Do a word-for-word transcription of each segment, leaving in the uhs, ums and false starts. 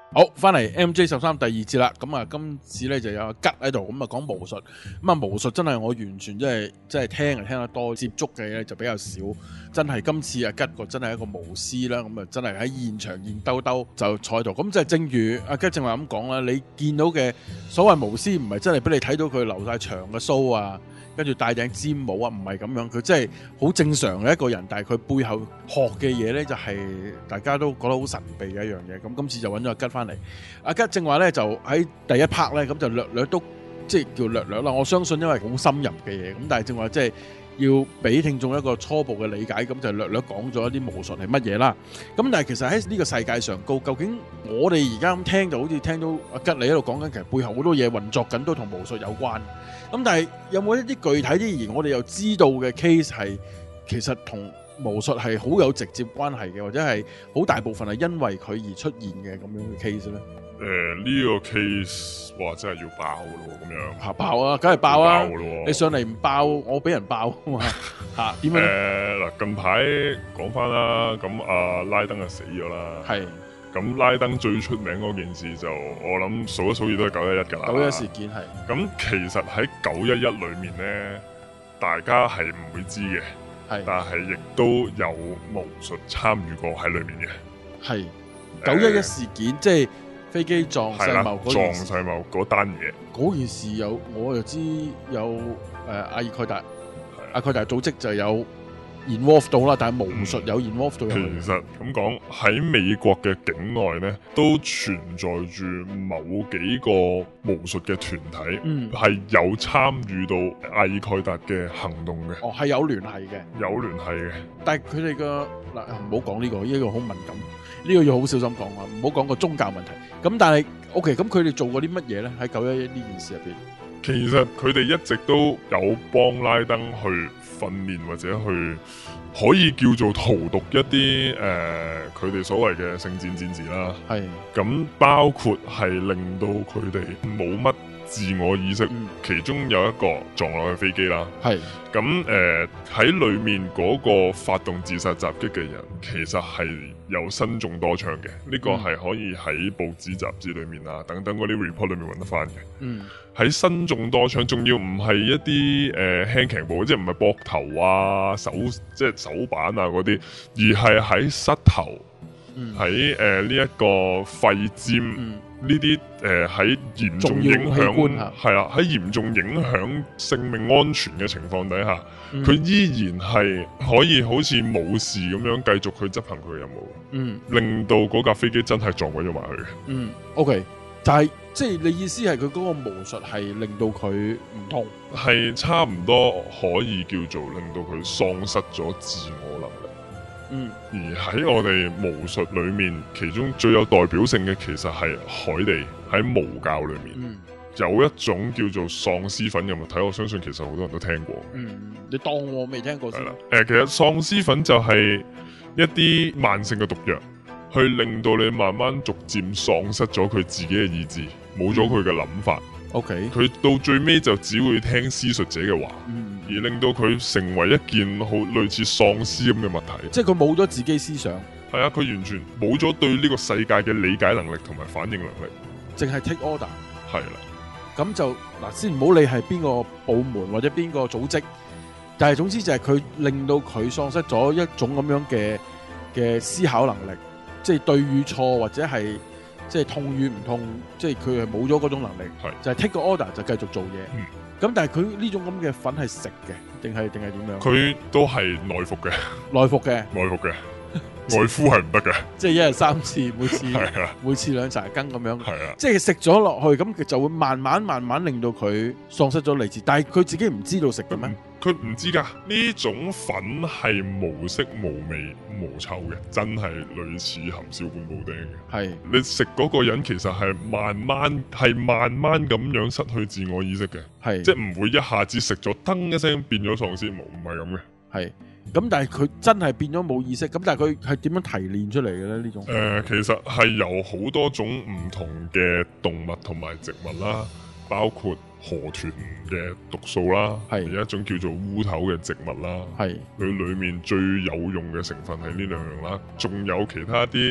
好，翻嚟 M J 十三第二節啦，咁啊今次咧就有阿吉喺度，咁啊講巫術，咁啊巫術真係我完全真係真係聽係聽得多，接觸嘅咧就比較少，真係今次阿吉個真係一個巫師啦，咁啊真係喺現場現兜兜就坐喺度，咁就正如阿吉正話咁講啦，你見到嘅所謂巫師唔係真係俾你睇到佢留晒長嘅鬚啊，跟住戴頂尖帽啊，唔係咁樣，佢真係好正常嘅一個人，但係佢背後學嘅嘢咧就係大家都覺得好神秘嘅一樣嘢。咁今次就揾咗阿吉翻嚟，阿吉正話咧就喺第一 part 咧咁就略略都即係叫略略啦。我相信因為好深入嘅嘢，咁但係正話即係要俾聽眾一個初步嘅理解，咁就略略講咗一啲巫術係乜嘢啦。咁但係其實喺呢個世界上高，究竟我哋而家咁聽就好似聽到阿吉你喺度講緊，其實背後好多嘢運作緊都同巫術有關。咁但係有冇一啲具體啲而我哋又知道嘅 case 係其實同巫術係好有直接關係嘅，或者係好大部分係因為佢而出現嘅咁樣嘅 case 咧？ 誒、呃、呢、這個 case 哇真係要爆咯咁樣嚇爆啊，梗係爆啊！ 爆你上嚟唔爆，我俾人爆啊嘛嚇點樣？ 誒嗱近排講翻啦，咁阿拉登就死咗啦。 係。 咁拉登最出名嗰件事就我諗數一數二都係九一一㗎啦。 九一一事件係。 咁其實喺九一一裏面咧，大家係唔會知嘅， 係， 但係亦都有巫術參與過喺裏面嘅。 係九一一事件，即係飛機撞世貿嗰件事，撞世貿嗰單嘢。 嗰件事有我就知有誒、呃、阿爾蓋達，阿蓋達組織就有 involve 到啦，但係巫術有 involve 到、 嗯。其實咁講喺美國嘅境內咧，都存在住某幾個巫術嘅團體，係、嗯、有參與到阿爾蓋達嘅行動嘅。 哦，係有聯繫嘅， 有聯繫嘅。 但係佢哋嘅嗱，唔好講呢個，呢、呢個好敏感，呢、呢個要好小心講啊，唔好講個宗教問題。咁但係 OK，咁佢哋做過啲乜嘢咧？喺九一一呢件事入邊， 其實佢哋一直都有幫拉登去訓練或者去可以叫做荼毒一啲誒佢哋所謂嘅聖戰戰士啦。係咁包括係令到佢哋冇乜自我意識、嗯，其中有一個撞落去飛機啦。係咁誒喺裏面嗰個發動自殺襲擊嘅人，其實係有身中多槍嘅。呢、這個係可以喺報紙雜誌裏面啊等等嗰啲 report 裏面揾得翻嘅。嗯。喺身中多槍，仲要唔係一啲誒輕騎部，即係唔係膊頭啊、手即係手板啊嗰啲，而係喺膝頭、喺誒呢一個肺尖呢啲誒喺嚴重影響係啦，喺嚴重影響性命安全嘅情況底下，佢、嗯、依然係可以好似冇事咁樣繼續去執行佢嘅任務，嗯，令到嗰架飛機真係撞鬼咗埋去嘅。嗯 ，OK。但係即係你意思係佢嗰個巫術係令到佢唔同，係差唔多可以叫做令到佢喪失咗自我能力。嗯，而喺我哋巫術裏面，其中最有代表性嘅其實係海地喺巫教裏面、嗯，有一種叫做喪屍粉嘅物體，我相信其實好多人都聽過。嗯，你當我未聽過先。係啦，誒，其實喪屍粉就係一啲慢性嘅毒藥。去令到你慢慢逐漸喪失咗佢自己嘅意志，冇咗佢嘅諗法。OK， 佢到最尾就只會聽施術者嘅話、嗯，而令到佢成為一件好類似喪屍咁嘅物體。即係佢冇咗自己思想。係啊，佢完全冇咗對呢個世界嘅理解能力同埋反應能力，淨係 take order。係啦，咁就嗱，先唔好理係邊個部門或者邊個組織，但係總之就係佢令到佢喪失咗一種咁樣嘅嘅思考能力。即係對與錯，或者係即係痛與唔痛，即係佢係冇咗嗰種能力，就係、是、take 個 order 就繼續做嘢。咁、嗯、但係佢呢種咁嘅粉係食嘅，定係定係點樣？佢都係內服嘅，內服嘅，內服嘅，外敷係唔得嘅。即係一日三次，每次每次兩茶羹咁樣。係啊，即係食咗落去，咁佢就會慢慢慢慢令到佢喪失咗理智。但係佢自己唔知道食嘅咩？佢唔知噶，呢種粉係無色無味無臭嘅，真係類似含笑半步釘嘅。係你食嗰個人其實係慢慢係慢慢咁樣失去自我意識嘅，係即係唔會一下子食咗噔一聲變咗喪屍，冇唔係咁嘅。係咁，但係佢真係變咗冇意識，咁但係佢係點樣提煉出嚟嘅咧？呢種誒、呃，其實係由好多種唔同嘅動物同埋植物啦，包括河豚嘅毒素啦，係有一種叫做烏頭嘅植物啦，係佢裏面最有用嘅成分係呢兩樣啦，仲有其他啲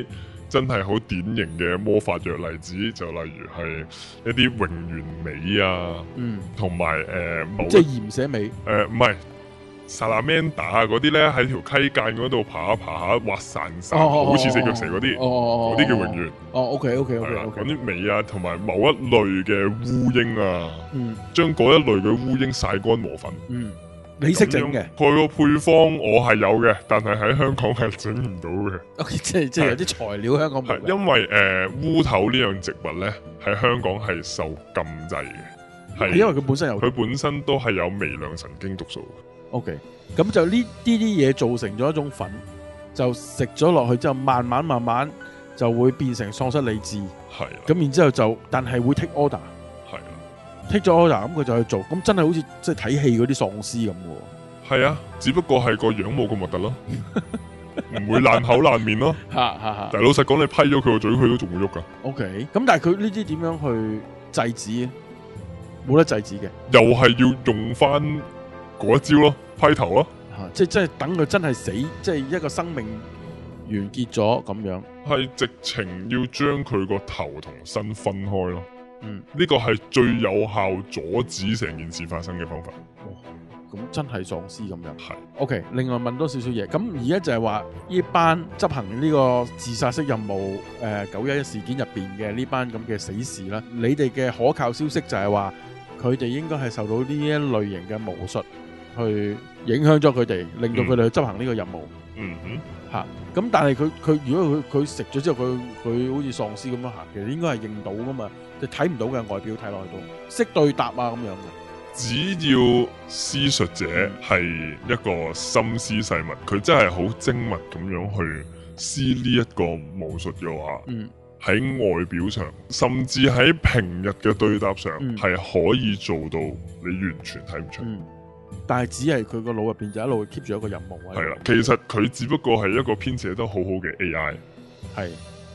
真係好典型嘅魔法藥例子，就例如係一啲榮源美啊，嗯，同埋誒某即係鹽寫美， 誒唔係。Salamander 啊嗰啲咧喺條溪澗嗰度爬下爬下滑潺潺，好似四腳蛇嗰啲，嗰啲叫榮源。 哦 ，OK OK OK OK。 嗰啲尾啊，同埋某一類嘅烏蠅啊，嗯，將嗰一類嘅烏蠅曬乾磨粉。嗯，你識整嘅？佢個配方我係有嘅，但係喺香港係整唔到嘅。 OK，即係即係有啲材料香港冇。 因為誒烏頭呢樣植物咧喺香港係受禁制嘅，係因為佢本身有， 佢本身都係有微量神經毒素。 OK，咁就呢啲啲嘢造成咗一種粉，就食咗落去之後，慢慢慢慢就會變成喪失理智。 係， 咁然之後就，但係會 take order。 係啦 ，take 咗 order，咁佢就去做，咁真係好似即係睇戲嗰啲喪屍咁嘅。 係啊，只不過係個樣冇咁核突咯，唔會爛口爛面咯。但係老實講，你批咗佢個嘴，佢都仲會喐噶。 OK，咁但係佢呢啲點樣去制止？冇得制止嘅， 又係要用翻嗰一招咯，批頭咯， 啊、即係即係等佢真係死，即係一個生命完結咗咁樣， 係直情要將佢個頭同身分開咯。嗯，呢個係最有效阻止成件事發生嘅方法。 哦，咁真係喪屍咁樣。 係 ，OK。另外問多少少嘢，咁而家就係話呢班執行呢個自殺式任務，誒、呃、九一一事件入邊嘅呢班咁嘅死士啦，你哋嘅可靠消息就係話佢哋應該係受到呢一類型嘅巫術去影響咗佢哋，令到佢哋去執行呢個任務。 嗯哼， 吓、啊，咁但係佢佢如果佢佢食咗之後，佢佢好似喪屍咁樣行，其實應該係認到噶嘛，就睇唔到嘅外表睇落去都識對答啊咁樣嘅。 只要施術者係一個心思細密，佢真係好精密咁樣去施呢一個巫術嘅話，嗯，喺外表上，甚至喺平日嘅對答上，係、嗯、可以做到你完全睇唔出。嗯， 但係只係佢個腦入邊就一路 keep 住一個任務。 係啦，其實佢只不過係一個編寫得好好嘅 A I。 係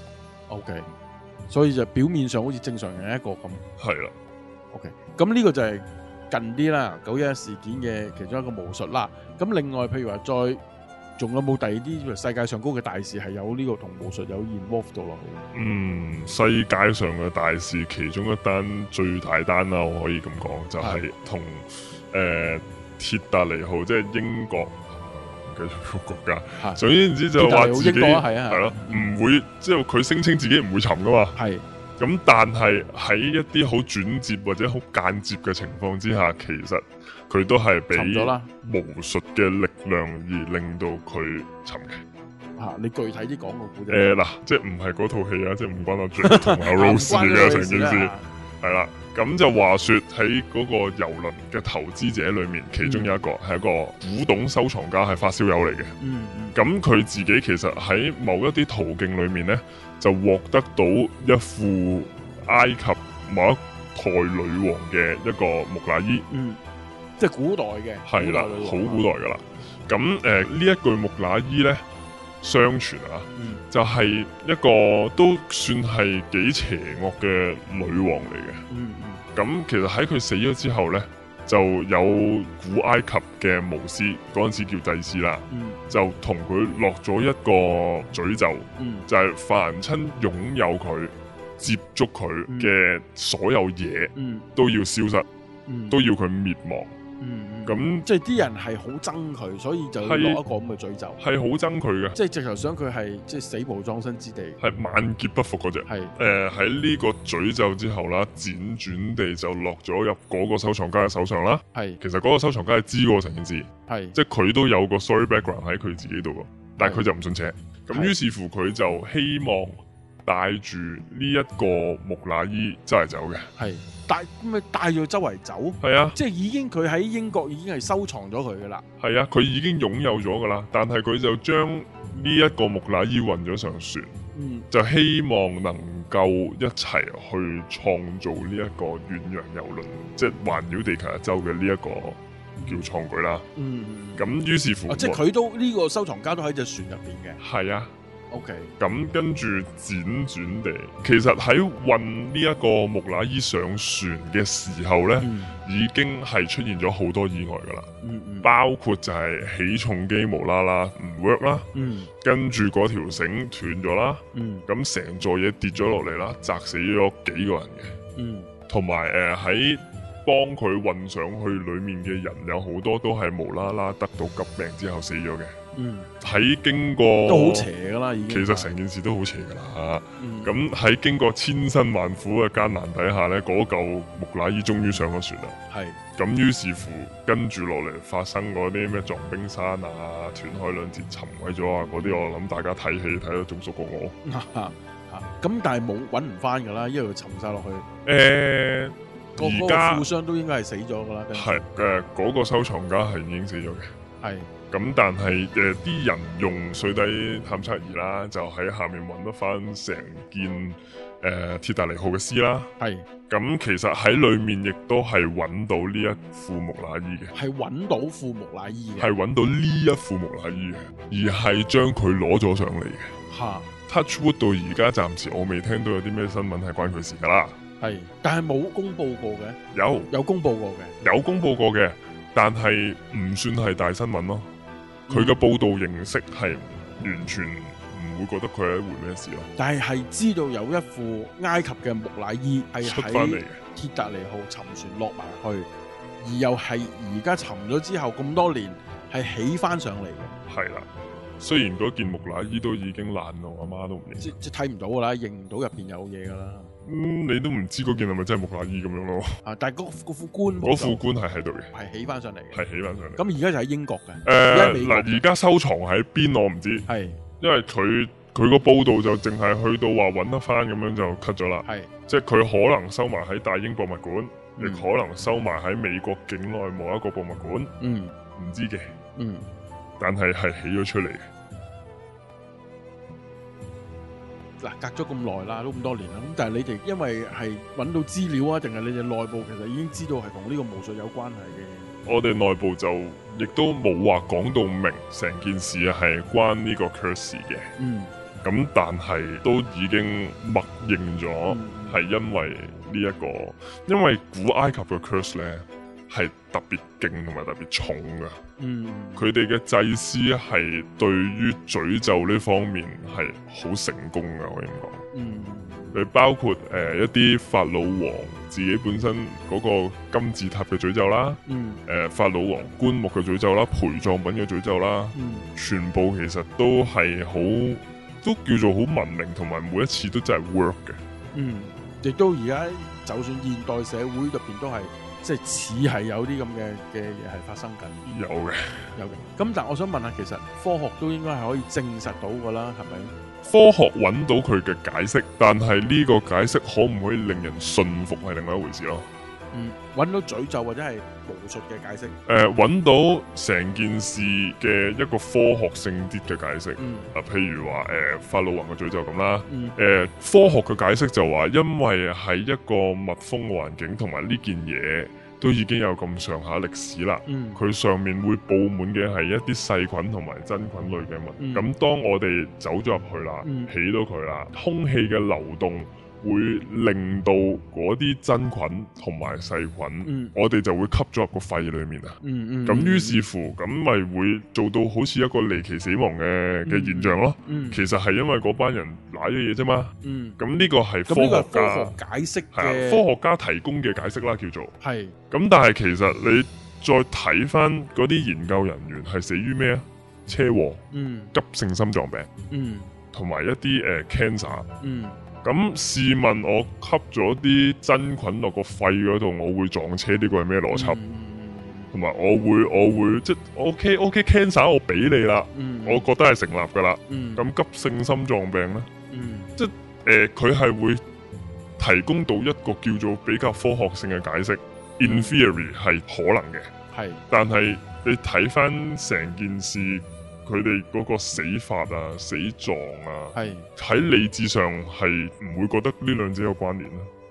，OK，所以就表面上好似正常人一個咁。係啦 ，OK，咁呢個就係近啲啦，九一一事件嘅其中一個巫術啦。咁另外，譬如話再仲有冇第二啲世界上高嘅大事係有呢個同巫術有 involve 到落去？ 嗯，世界上嘅大事其中一單最大單啦，我可以咁講，就係同誒鐵達尼號，即係英國嘅國家。總言之就話自己係咯，唔會即係佢聲稱自己唔會沉噶嘛。係。咁但係喺一啲好轉接或者好間接嘅情況之下，其實佢都係俾巫術嘅力量而令到佢沉嘅。 吓、啊，你具體啲講個故事。 誒嗱、呃，即係唔係嗰套戲啊，即係唔關我最同阿 Rose 嘅成件事。係啦，咁就話說喺嗰個郵輪嘅投資者裏面，其中有一個係、嗯、一個古董收藏家，係發燒友嚟嘅。嗯，咁佢自己其實喺某一啲途徑裏面咧，就獲得到一副埃及某一代女王嘅一個木乃伊。嗯， 即係古代嘅。 係啦，好古代噶啦。咁誒，呢、呃、一具木乃伊咧，相傳啊，嗯、就係一個都算係幾邪惡嘅女王嚟嘅。嗯嗯。咁其實喺佢死咗之後咧，就有古埃及嘅巫師，嗰陣時叫祭司啦，嗯、就同佢落咗一個詛咒，嗯、就係凡親擁有佢、接觸佢嘅所有嘢，嗯、都要消失，嗯、都要佢滅亡。 嗯，咁即係啲人係好憎佢，所以就落一個咁嘅詛咒， 係好憎佢嘅， 即係直頭想佢係即係死無葬身之地， 係萬劫不復嗰隻。係誒喺呢個詛咒之後啦，輾轉地就落咗入嗰個收藏家嘅手上啦。係其實嗰個收藏家係知過成件事，係即係佢都有個 story background 喺佢自己度，但係佢就唔信邪。咁於是乎佢就希望帶住呢一個木乃伊周圍走嘅。係。 帶咁咪帶住周圍走，係啊，即係已經佢喺英國已經係收藏咗佢噶啦， 係啊，佢已經擁有咗噶啦，但係佢就將呢一個木乃伊運咗上船，嗯，就希望能夠一齊去創造呢一個遠洋郵輪，即係環繞地球一周嘅呢一個叫創舉啦，嗯，咁於是乎， 啊、即係佢都呢、這個收藏家都喺隻船入邊嘅， 係啊。 OK。咁跟住輾轉地，其實喺運呢一個木乃伊上船嘅時候呢，嗯、已經係出現咗好多意外噶啦。嗯嗯、包括就係起重機無啦啦唔 work 啦，嗯、跟住嗰條繩斷咗啦，咁成、嗯、座嘢跌咗落嚟啦，砸死咗幾個人嘅。同埋誒喺幫佢運上去裡面嘅人有好多都係無啦啦得到急病之後死咗嘅。嗯，喺經過都好邪噶啦，已經其實成件事都好邪噶啦。咁喺、嗯、經過千辛萬苦嘅艱難底下呢，嗰嚿木乃伊終於上咗船啦。係是，咁於是乎跟住落嚟發生嗰啲咩撞冰山啊、斷海兩節沉毀咗啊嗰啲，我諗大家睇戲睇得仲熟過我。 咁但係冇揾唔翻噶啦，因為佢沉晒落去。 誒，而家富商都應該係死咗噶啦。 係誒，嗰個收藏家係已經死咗嘅。係。咁但係誒啲人用水底探測儀啦，就喺下面揾得翻成件誒、呃、鐵達尼號嘅屍啦。係。咁其實喺裡面亦都係揾到呢一副木乃伊嘅。係揾到副木乃伊嘅。係揾到呢一副木乃伊嘅，而係將佢攞咗上嚟嘅。嚇！Touchwood 到而家暫時我未聽到有啲咩新聞係關佢事噶啦，係，但係冇公佈過嘅，有有公佈過嘅，有公佈過嘅，但係唔算係大新聞咯。佢嘅、嗯、報導形式係完全唔會覺得佢係一回咩事咯。但係係知道有一副埃及嘅木乃伊係喺鐵達尼號沉船落埋去，而又係而家沉咗之後咁多年係起翻上嚟嘅，係啦。雖然嗰件木乃伊都已經爛到阿媽都唔認，即即睇唔到噶啦，認唔到入邊有嘢噶啦。嗯，你都唔知嗰件係咪真係木乃伊咁樣咯？啊，但係嗰嗰副棺，嗰副棺係喺度嘅，係起翻上嚟嘅，係起翻上嚟。咁而家就喺英國嘅。誒，嗱，而家收藏喺邊我唔知，係因為佢佢個報道就淨係去到話揾得翻咁樣就 cut 咗啦。係，即係佢可能收埋喺大英博物館，亦可能收埋喺美國境內某一個博物館。嗯，唔知嘅。嗯。但係係起咗出嚟嘅。嗱，隔咗咁耐啦，都咁多年啦，咁但係你哋因為係揾到資料啊，定係你哋內部其實已經知道係同呢個巫術有關係嘅？我哋內部就亦都冇話講到明，成件事係關呢個 curse 嘅。嗯。咁但係都已經默認咗，係因為呢一個，因為古埃及嘅 curse 咧係特別勁同埋特別重噶。嗯，佢哋嘅祭司係對於詛咒呢方面係好成功噶，我應該講。嗯，你包括誒、呃、一啲法老王自己本身嗰個金字塔嘅詛咒啦，嗯，誒、呃、法老王棺木嘅詛咒啦，陪葬品嘅詛咒啦，嗯，全部其實都係好，都叫做好文明，同埋每一次都真係 work 嘅。嗯，亦都而家就算現代社會入邊都係。即係似係有啲咁嘅嘅嘢係發生緊，有嘅，有嘅。咁但係我想問下，其實科學都應該係可以證實到㗎啦，係咪？科學揾到佢嘅解釋，但係呢個解釋可唔可以令人信服係另外一回事咯。嗯，揾到詛咒或者係巫術嘅解釋。誒、呃，揾到成件事嘅一個科學性啲嘅解釋。嗯。啊，譬如話誒、呃、法老王嘅詛咒咁啦。嗯。誒、呃，科學嘅解釋就話，因為喺一個密封嘅環境，同埋呢件嘢都已經有咁上下歷史啦。嗯。佢上面會佈滿嘅係一啲細菌同埋真菌類嘅物。嗯。咁當我哋走咗入去啦，嗯、起到佢啦，空氣嘅流動會令到嗰啲真菌同埋細菌，嗯、我哋就會吸咗入個肺裏面啊。嗯嗯。咁於是乎，咁咪會做到好似一個離奇死亡嘅嘅現象咯。嗯。其實係因為嗰班人瀨咗嘢啫嘛。嗯。咁呢個係科學家科學解釋嘅，科學家提供嘅解釋啦，叫做。係是。咁但係其實你再睇翻嗰啲研究人員係死於咩啊？車禍。嗯。急性心臟病。嗯。同埋一啲誒、呃、cancer。嗯。咁試問我吸咗啲真菌落個肺嗰度，我會撞車？呢個係咩邏輯？同埋、嗯、我會我會即係 OK OK cancer 我俾你啦，嗯、我覺得係成立噶啦。咁、嗯、急性心臟病咧，嗯、即係誒佢係會提供到一個叫做比較科學性嘅解釋。嗯、In theory 係可能嘅，係是，但係你睇翻成件事。佢哋嗰個死法啊、死狀啊，係喺是理智上係唔會覺得呢兩者有關聯啦。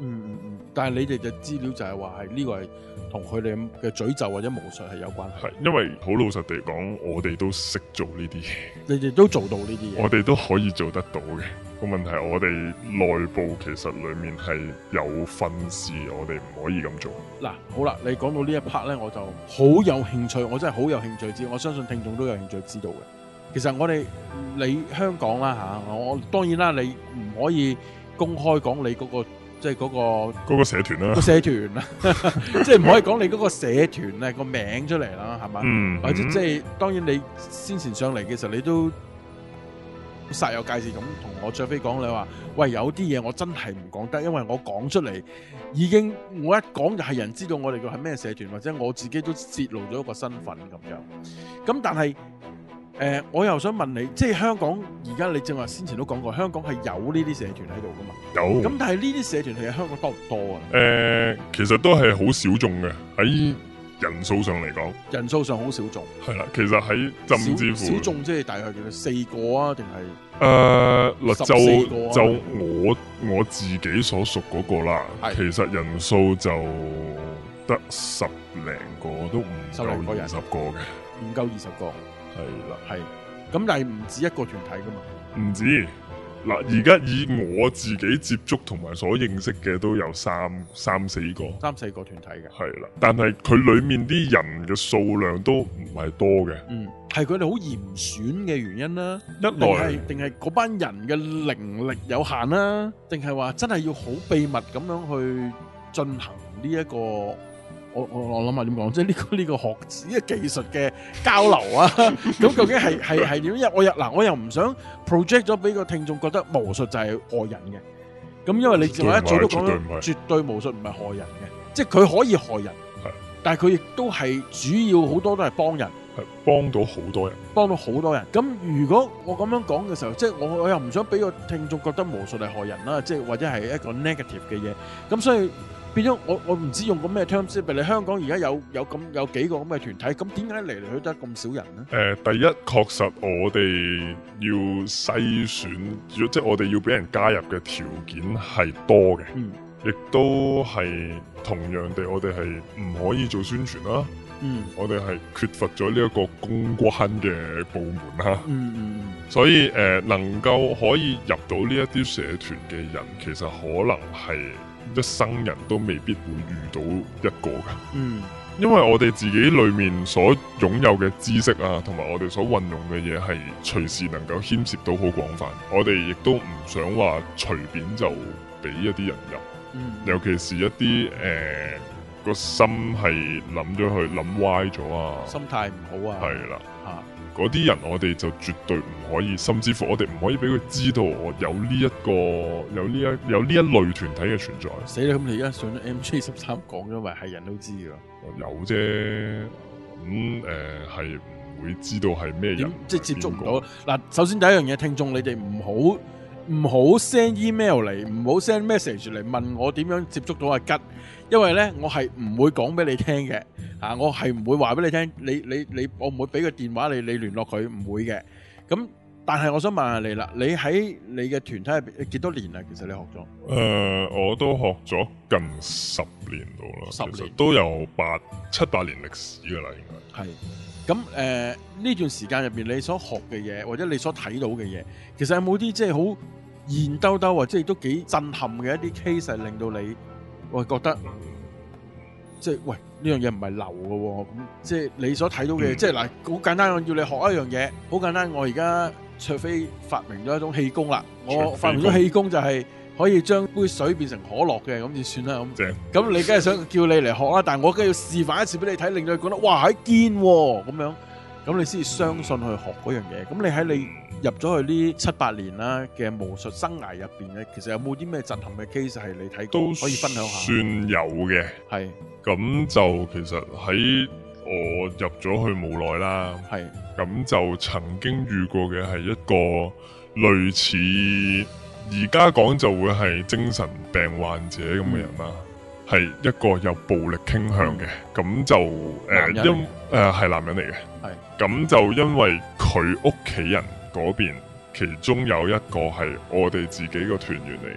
嗯嗯嗯，但係你哋嘅資料就係話係呢個係同佢哋嘅詛咒或者巫術係有關係。 係因為好老實地講，我哋都識做呢啲嘢， 你哋都做到呢啲嘢， 我哋都可以做得到嘅。個問題係我哋內部其實裡面係有分事，我哋唔可以咁做。 嗱，好啦，你講到呢一 part 咧，我就好有興趣，我真係好有興趣知，我相信聽眾都有興趣知道嘅。其實我哋你香港啦嚇，我當然啦，你唔可以公開講你嗰個即係嗰個嗰個社團啦， 個社團啦，即係唔可以講你嗰個社團咧個名出嚟啦，係嘛？ 嗯， 或者即係當然你先前上嚟嘅時候，你都煞有介事咁同我卓飛講，你話喂，有啲嘢我真係唔講得，因為我講出嚟已經我一講就係人知道我哋個係咩社團，或者我自己都泄露咗一個身份咁樣。咁但係誒、呃，我又想問你，即係香港而家你正話先前都講過，香港係有呢啲社團喺度噶嘛？ 有。 咁但係呢啲社團係香港多唔多啊？ 誒、呃，其實都係好小眾嘅喺人數上嚟講， 人數上好小眾。係啦，其實喺甚至乎小眾即係大概幾多？四個啊，定係？ 誒，嗱就啊、 就我我自己所屬嗰個啦，其實人數就得十零個，都唔夠二十個嘅， 唔夠二十個。 係啦， 係。咁但係唔止一個團體噶嘛？ 唔止。嗱，而家以我自己接觸同埋所認識嘅都有三三四個， 三四個團體嘅， 係啦。但係佢裏面啲人嘅數量都唔係多嘅。 嗯，係佢哋好嚴選嘅原因啦。 一來定係嗰班人嘅靈力有限啦，定係話真係要好秘密咁樣去進行呢、這、一個？我我我諗下點講，即係呢個呢、這個學呢、這個技術嘅交流啊，咁究竟係係係點？因為我又嗱，我又唔想 project 咗俾個聽眾覺得巫術就係害人嘅。咁因為你正話一早都講咗，絕對巫術唔係害人嘅，即係佢可以害人，但係佢亦都係主要好多都係幫人， 係幫到好多人， 幫到好多人。咁如果我咁樣講嘅時候，即係我我又唔想俾個聽眾覺得巫術係害人啦，即係或者係一個 negative 嘅嘢。咁所以變咗我我唔知用個咩 terms， 譬如你香港而家有有咁有幾個咁嘅團體，咁點解嚟嚟去去得咁少人呢？ 誒、呃，第一確實我哋要篩選，即係我哋要俾人加入嘅條件係多嘅， 嗯， 亦都係同樣地，我哋係唔可以做宣傳啦， 嗯， 我哋係缺乏咗呢一個公關嘅部門啦， 嗯嗯， 所以誒、呃、能夠可以入到呢一啲社團嘅人，其實可能係一生人都未必會遇到一個㗎， 嗯， 因為我哋自己裏面所擁有嘅知識啊，同埋我哋所運用嘅嘢係隨時能夠牽涉到好廣泛，我哋亦都唔想話隨便就俾一啲人入， 嗯， 尤其是一啲誒個心係諗咗去諗歪咗啊， 心態唔好啊， 係啦， 嚇。 嗰啲人我哋就絕對唔可以，甚至乎我哋唔可以俾佢知道我有呢、這、一個有呢一有呢一類團體嘅存在。 死啦！咁你而家上咗 M J 十三講咗，咪係人都知噶？ 有啫，咁誒係唔會知道係咩人， 即係接觸唔到。嗱，首先第一樣嘢，聽眾你哋唔好唔好 send email 嚟，唔好 send message 嚟問我點樣接觸到阿吉，因為咧我係唔會講俾你聽嘅。啊！我係唔會話俾你聽，你你你，我唔會俾個電話你，你聯絡佢，唔會嘅。咁但係我想問下你啦，你喺你嘅團體入邊幾多年啦？其實你學咗？ 誒、呃，我都學咗近十年到啦， 十年其實都有八七八年歷史噶啦，應該係。 咁誒呢段時間入邊，你所學嘅嘢，或者你所睇到嘅嘢，其實有冇啲即係好現兜兜，或者亦都幾震撼嘅一啲 case 係令到你我覺得？即係喂，呢樣嘢唔係流嘅喎，咁即係你所睇到嘅、嗯，即係嗱，好簡單，我要你學一樣嘢，好簡單。我而家卓飛發明咗一種氣功啦，我發明咗氣功就係可以將杯水變成可樂嘅，咁就算啦咁。咁你梗係想叫你嚟學啦，但係我梗係要示範一次俾你睇，令到你覺得哇係堅喎咁樣，咁你先至相信去學嗰樣嘢。咁你喺你入咗去呢七八年啦嘅巫術生涯入邊咧，其實有冇啲咩震撼嘅 case 係你睇過可以分享下？ 算有嘅，係。咁就其實喺我入咗去冇耐啦，係咁就曾經遇過嘅係一個類似而家講就會係精神病患者咁嘅人啦，係、嗯、一個有暴力傾向嘅，咁、嗯、就誒因誒係男人嚟嘅，係咁就因為佢屋企人嗰邊其中有一個係我哋自己個團員嚟嘅。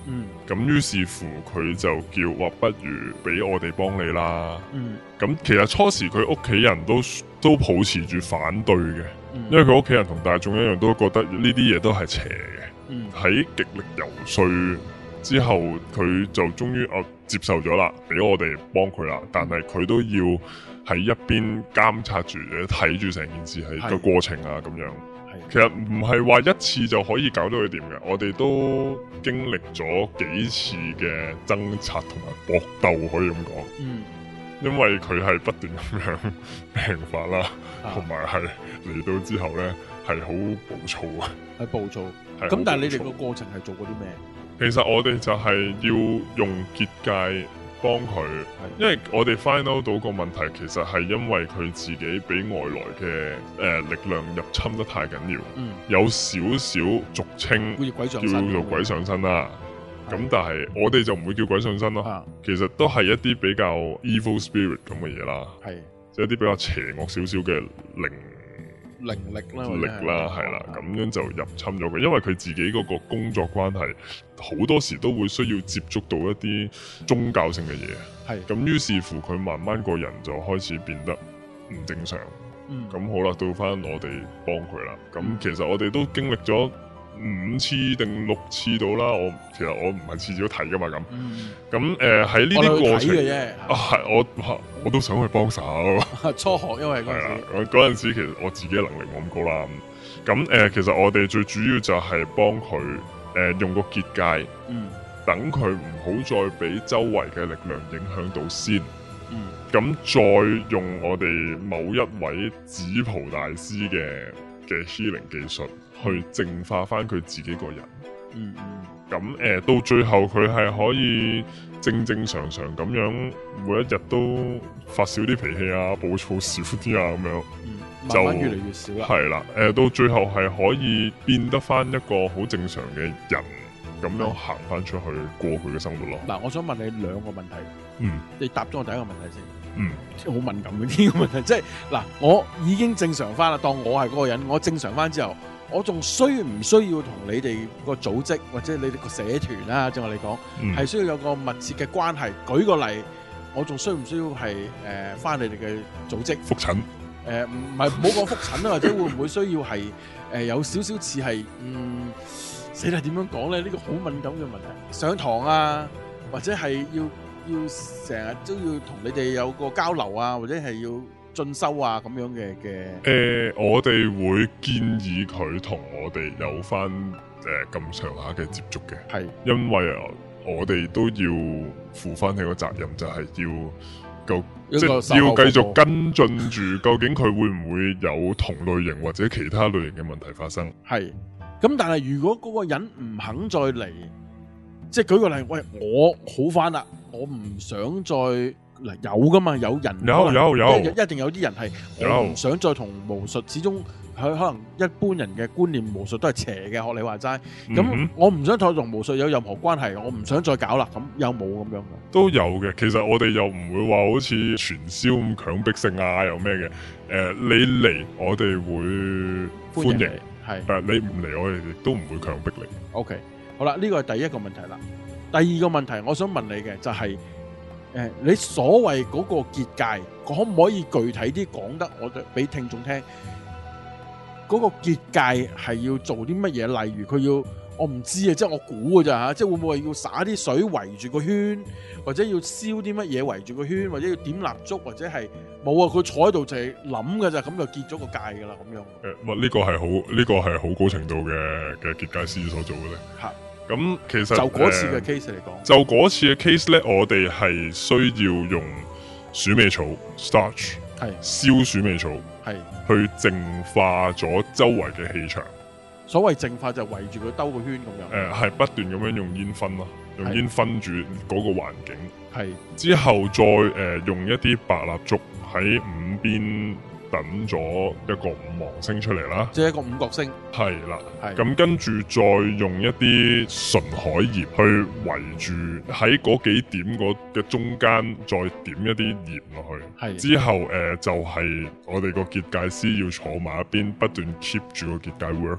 嗯，咁於是乎佢就叫話不如俾我哋幫你啦。嗯，咁其實初時佢屋企人都都抱持住反對嘅，嗯、因為佢屋企人同大眾一樣都覺得呢啲嘢都係邪嘅。喺、嗯、極力游說之後，佢就終於啊接受咗啦，俾我哋幫佢啦。但係佢都要喺一邊監察住，睇住成件事係個過程啊咁樣。其實唔係話一次就可以搞到佢掂嘅，我哋都經歷咗幾次嘅掙扎同埋搏鬥，可以咁講。嗯，因為佢係不斷咁樣病發啦，同埋係嚟到之後咧係好暴躁啊， 係暴躁。咁但係你哋個過程係做過啲咩？ 其實我哋就係要用結界幫佢，因為我哋 find out 到個問題，其實係因為佢自己俾外來嘅誒、呃、力量入侵得太緊要，嗯、有少少俗稱叫做鬼上身啦。咁但係我哋就唔會叫鬼上身咯，啊、其實都係一啲比較 evil spirit 咁嘅嘢啦，即係一啲比較邪惡少少嘅靈靈力啦， 力啦，係啦，咁樣就入侵咗佢，因為佢自己嗰個工作關係，好多時都會需要接觸到一啲宗教性嘅嘢，係咁，於是乎佢慢慢個人就開始變得唔正常，嗯，咁好啦，到翻我哋幫佢啦，咁其實我哋都經歷咗五次定六次到啦，我其實我唔係次次都睇噶嘛，咁，咁誒喺呢啲過程嘅啊係我我都想去幫手， 初學因為嗰陣時， 我嗰陣時其實我自己嘅能力冇咁高啦，咁誒、呃、其實我哋最主要就係幫佢誒用個結界，嗯，等佢唔好再俾周圍嘅力量影響到先，嗯，咁再用我哋某一位紫袍大師嘅嘅 healing 技術。去淨化翻佢自己個人，嗯嗯，咁誒、呃、到最後佢係可以正正常常咁樣，每一日都發少啲脾氣啊，暴躁少啲啊，咁樣，嗯，就慢慢越嚟越少啦。 係啦，誒、呃、到最後係可以變得翻一個好正常嘅人，咁樣行翻出去過佢嘅生活咯。 嗱，我想問你兩個問題， 嗯， 你答咗我第一個問題先， 嗯， 即係好敏感嘅呢個問題，即係嗱，我已經正常翻啦，當我係嗰個人，我正常翻之後。我仲需唔需要同你哋個組織或者你哋個社團啦，正我嚟講，係、嗯、需要有個密切嘅關係。舉個例，我仲需唔需要係誒返你哋嘅組織復診？ 誒唔係唔好講復診啊，或者會唔會需要係誒、呃、有少少似係嗯死啦點樣講咧？呢、呢個好敏感嘅問題。上堂啊，或者係要要成日都要同你哋有個交流啊，或者係要進修啊咁樣嘅嘅， 誒、呃，我哋會建議佢同我哋有翻誒咁上下嘅接觸嘅，係，因為啊，我哋都要負翻起個責任，就係要夠即係要繼續跟進住，究竟佢會唔會有同類型或者其他類型嘅問題發生？係， 咁但係如果嗰個人唔肯再嚟，即係舉個例，喂，我好翻啦，我唔想再。嗱，有噶嘛，有人有有有， 一定有啲人係我唔想再同巫術，始終佢可能一般人嘅觀念巫術都係邪嘅，學你話齋。咁、嗯、我唔想再同巫術有任何關係，我唔想再搞啦。咁有冇咁樣嘅？ 都有嘅。其實我哋又唔會話好似傳銷咁強迫性啊，又咩嘅？誒、呃，你嚟我哋會歡迎，係，但係你唔嚟我哋亦都唔會強迫你。 OK， 好啦，呢個係第一個問題啦。第二個問題，我想問你嘅就係、是。誒，你所謂嗰個結界，可唔可以具體啲講得我哋俾聽眾聽？嗰、那個結界係要做啲乜嘢？例如佢要，我唔知啊，即係我估㗎咋嚇，即係會唔會要灑啲水圍住個圈，或者要燒啲乜嘢圍住個圈，或者要點蠟燭，或者係冇啊？佢坐喺度就係諗㗎咋，咁就結咗個界㗎啦，咁樣。誒、 呃，呢、這個係好，呢、這個係好高程度嘅嘅結界師所做嘅咧。嚇！咁其實就嗰次嘅 case 嚟講、呃， 就嗰次嘅 case 咧，我哋係需要用鼠尾草 starch， 係燒鼠尾草，係去淨化咗周圍嘅氣場。 所謂淨化就圍住佢兜個圈咁樣。誒、 呃，係不斷咁樣用煙熏咯，用煙熏住嗰個環境。係之後再誒、呃、用一啲白蠟燭喺五邊。等咗一個五芒星出嚟啦， 即係一個五角星， 係啦，咁跟住再用一啲純海鹽去圍住喺嗰幾點嗰嘅中間，再點一啲鹽落去，係之後誒、呃、就係、是、我哋個結界師要坐埋一邊，不斷 keep 住個結界 work 嘅。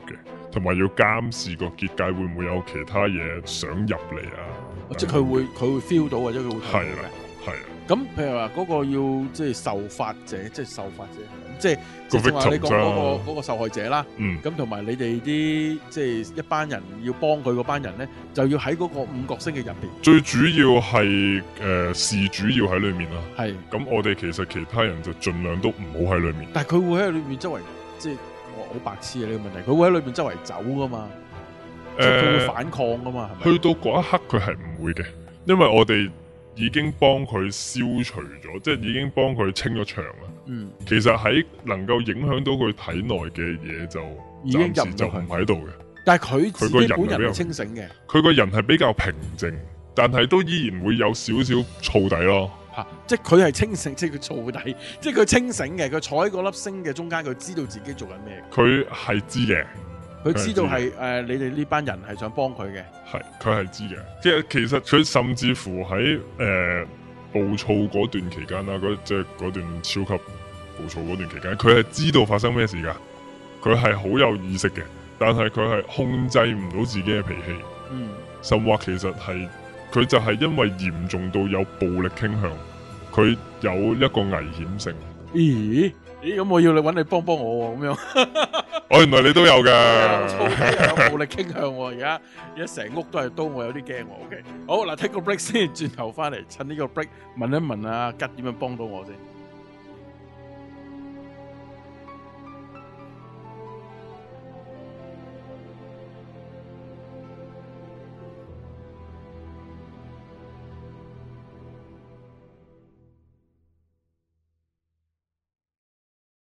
同埋要監視個結界會唔會有其他嘢想入嚟啊？ 即係佢會佢會 feel 到或者佢會睇到嘅。 係啦，係啊。 咁譬如話嗰個要即係受法者，即係受法者，即係個即係話你講 victim 嗰個嗰個受害者啦。 嗯。 咁同埋你哋啲即係一班人要幫佢嗰班人咧，就要喺嗰個五角星嘅入邊。最主要係誒事主要喺裏面啦。 係。 咁我哋其實其他人就盡量都唔好喺裏面。 但係佢會喺裏面周圍，即係我好白痴啊呢個問題，佢會喺裏面周圍走噶嘛？誒、呃，佢會反抗噶嘛？係咪？ 去到嗰一刻佢係唔會嘅，因為我哋已經幫佢消除咗，即係已經幫佢清咗場啦。嗯，其實喺能夠影響到佢體內嘅嘢就暫時就唔喺度嘅。 但係佢佢個人本人係清醒嘅， 佢個人係比較平靜，但係都依然會有少少燥底咯。 吓、啊，即係佢係清醒，即係佢燥底，即係佢清醒嘅。佢坐喺嗰粒星嘅中間，佢知道自己做緊咩。佢係知嘅。 佢知道係誒、呃，你哋呢班人係想幫佢嘅， 係佢係知嘅。即係其實佢甚至乎喺誒、呃、暴躁嗰段期間啦，嗰即係嗰段超級暴躁嗰段期間，佢係知道發生咩事噶。佢係好有意識嘅，但係佢係控制唔到自己嘅脾氣。嗯，甚或其實係佢就係因為嚴重到有暴力傾向，佢有一個危險性。 咦？咦，咁我要你揾你幫幫我喎，咁樣。 我原來你都有噶， 有暴力傾向喎，而家而家成屋都係刀，我有啲驚喎。OK，好嗱，take 個 break 先，轉頭翻嚟，趁呢個 break 問一問阿吉點樣幫到我先。